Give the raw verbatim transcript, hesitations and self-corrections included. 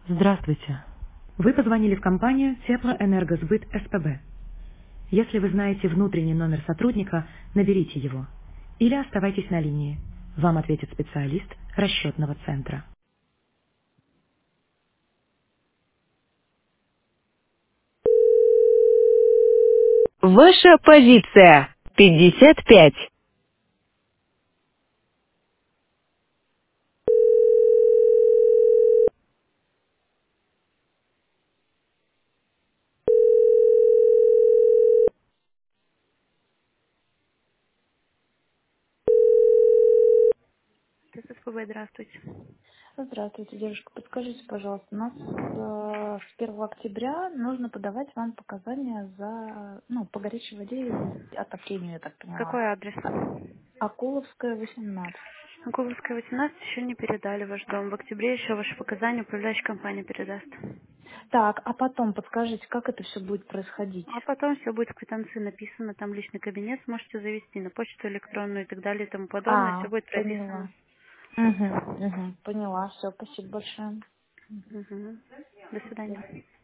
Здравствуйте. Вы позвонили в компанию Теплоэнергосбыт СПБ. Если вы знаете внутренний номер сотрудника, наберите его. Или оставайтесь на линии. Вам ответит специалист расчетного центра. Ваша позиция. пятьдесят пять. СПБ, здравствуйте. Здравствуйте, девушка. Подскажите, пожалуйста, у нас э, с первого октября нужно подавать вам показания за, ну, по горячей воде и отоплению, я так поняла. Какой адрес? Акуловская, восемнадцать. Кубовская, восемнадцать, еще не передали ваш дом. В октябре еще ваши показания управляющая компания передаст. Так, а потом подскажите, как это все будет происходить? А потом все будет в квитанции написано, там личный кабинет сможете завести, на почту электронную и так далее и тому подобное. Все А, будет прописано. поняла. Угу, угу, поняла. Все, спасибо большое. Мгм. До свидания.